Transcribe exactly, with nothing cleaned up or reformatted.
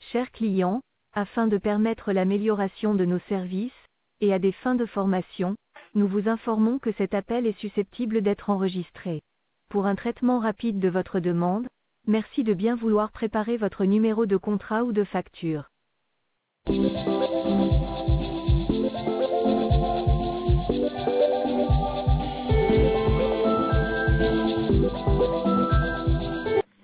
Chers clients, afin de permettre l'amélioration de nos services, et à des fins de formation, nous vous informons que cet appel est susceptible d'être enregistré. Pour un traitement rapide de votre demande, merci de bien vouloir préparer votre numéro de contrat ou de facture.